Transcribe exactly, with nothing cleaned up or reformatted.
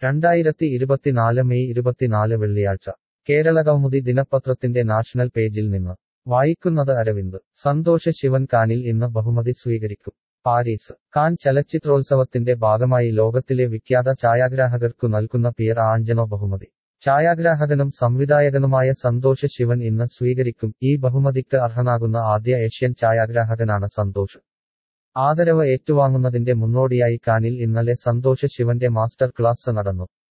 രണ്ടായിരത്തി ഇരുപത്തിനാല് മെയ് ഇരുപത്തിനാല് വെള്ളിയാഴ്ച കേരളകൗമുദി ദിനപത്രത്തിന്റെ നാഷണൽ പേജിൽ നിന്ന് വായിക്കുന്നത് അരവിന്ദ് സന്തോഷ് ശിവൻ കാനിൽ ഇന്ന് ബഹുമതി സ്വീകരിക്കും പാരീസ് കാൻ ചലച്ചിത്രോത്സവത്തിന്റെ ഭാഗമായി ലോകത്തിലെ വിഖ്യാത ഛായാഗ്രാഹകർക്കു നൽകുന്ന പിയർ ആഞ്ചനോ ബഹുമതി ഛായാഗ്രാഹകനും സംവിധായകനുമായ സന്തോഷ് ശിവൻ ഇന്ന് സ്വീകരിക്കും ഈ ബഹുമതിക്ക് അർഹനാകുന്ന ആദ്യ ഏഷ്യൻ ഛായാഗ്രാഹകനാണ് സന്തോഷ് ആദരവ് ഏറ്റുവാങ്ങുന്നതിന്റെ മുന്നോടിയായി കാനിൽ ഇന്നലെ സന്തോഷ് ശിവന്റെ മാസ്റ്റർ ക്ലാസ് നടന്നു